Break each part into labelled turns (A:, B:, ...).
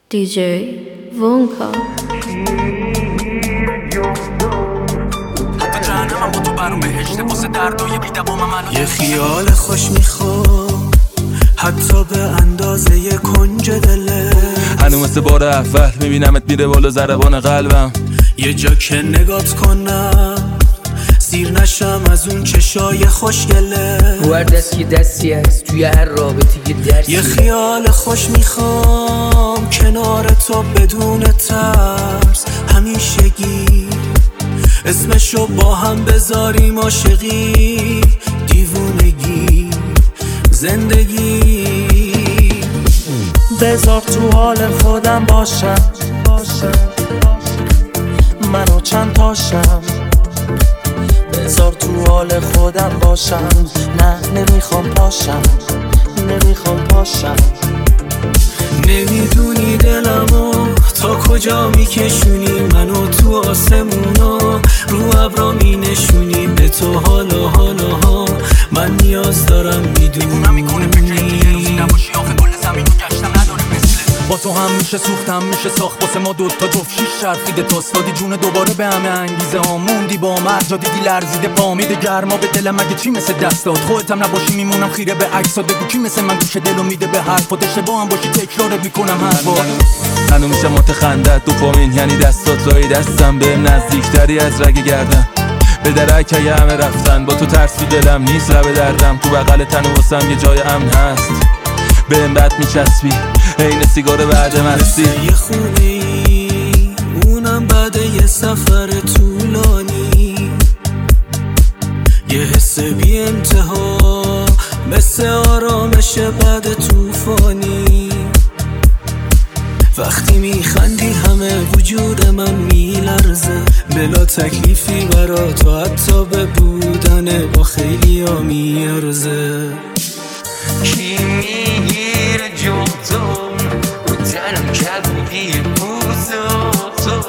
A: DJ Vonka.
B: حتی جهنمم با تو برام بهشته واسه دردای بی‌دوام منو
C: یه خیال خوش میخوام حتی به اندازه یه کنج دله.
D: هنو مثل بار اول میبینمت میره بالا ضربان قلبم.
C: یه جا که نگات کنم سیر نشم از اون چشای خوشگله.
E: رو هر دست یه دستی هست توی هر رابطه یه درسی.
C: یه خیال خوش میخوام کنار تو بدون ترس همیشگی. اسمشو با هم بذاریم عاشقی، دیوونگی، زندگی.
F: بذار تو حال خودم باشم منو چند تاشم. بذار تو حال خودم باشم. نه نمیخوام پاشم
C: نمیدونی دلمو تا کجا میکشونی منو تو آسمونا. رو ابرا مینشونی به تو حالا من نیاز دارم
B: دیوونم میکنه فکر اینکه روزی نباشی آخه کل زمین رو گشتم نداره مثله.
D: با تو هم میشه سوختم میشه ساخت واسه ما دوتا جفت شیش چرخیده تاست دادی جون دوباره به همه انگیزه ها. موندی با مرجا دیدی لرزیده پا میده گرما به دلم اگه چی مثل دستات. خودت هم نباشی میمونم خیره به عکسات. بگو کی مثل من گوش دلو میده به حرفات. اشتباه هم باشی تکرارت میکنم هر بار. هنو میشه متخندت دوپامین یعنی دستات لای دستم به نزدیکتری از رگ گردن. به درکه همه رفتن با تو ترس تو دلم نیست لب دردم. تو بغل تن واسم یه جای امن هست بهم بد میچسبی عین سیگار بعد مستی.
C: یه خونه ای اونم بعد یه سفر طولانی. یه حس بی انتها مثل آرامش بعد طوفانی. وقتی میخندی همه وجود من میلرزه. بلا تکلیفی برا تو حتی به بودن با خیلی ها میارزه.
E: کی میگیره جوتو و تنم کبودی پوزاتو.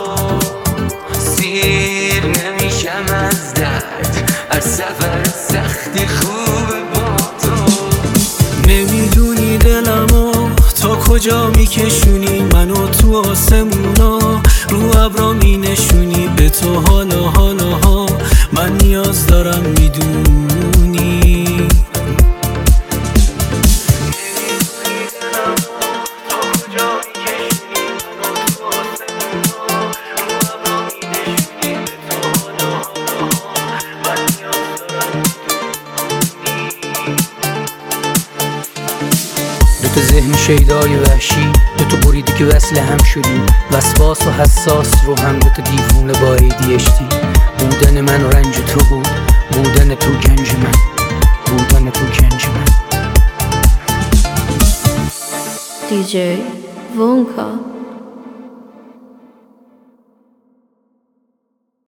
E: سیر نمیشم از درد هر سفر سختی خوبه با تو.
C: نمیدونی دلمو تا کجا میکشونی منو تو آسمونا. رو ابرا مینشونی به تو حالا من نیاز دارم میدونی.
E: دوتا ذهن شیدای وحشی، دوتا بریدی که وصل هم شدیم. وسواس و حساس رو هم دوتا دیوونه با ADHD. بودن من و رنج تو بود، بودن تو گنج من.
A: DJ Vonka.